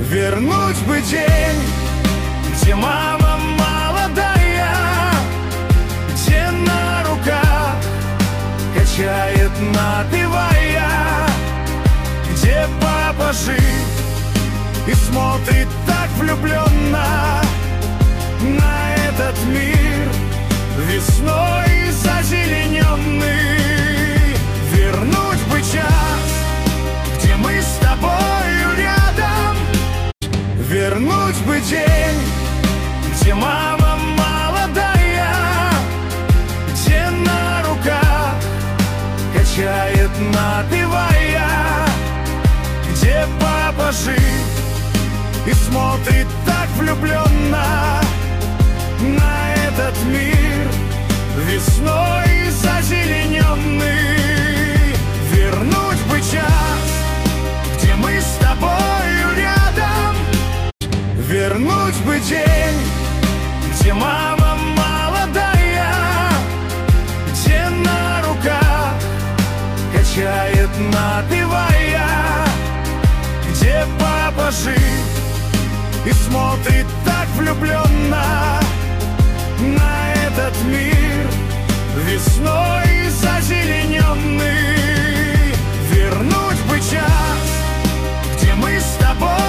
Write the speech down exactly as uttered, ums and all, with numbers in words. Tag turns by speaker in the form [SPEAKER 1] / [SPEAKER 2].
[SPEAKER 1] Вернуть бы день, где мама молодая, где на руках качает, напевая, где папа жив и смотрит так влюбленно на этот мир весной зазелененный. Вернуть бы час, где мы с тобою рядом. Вернуть бы день, где мама молодая, где на руках качает, напевая, где папа жив и смотрит так влюбленно на этот мир весной зазелененный. Вернуть бы час, где мы с тобою рядом. Вернуть бы день, где мама молодая, где на руках качает, напевая, где папа жив и смотрит так влюбленно на этот мир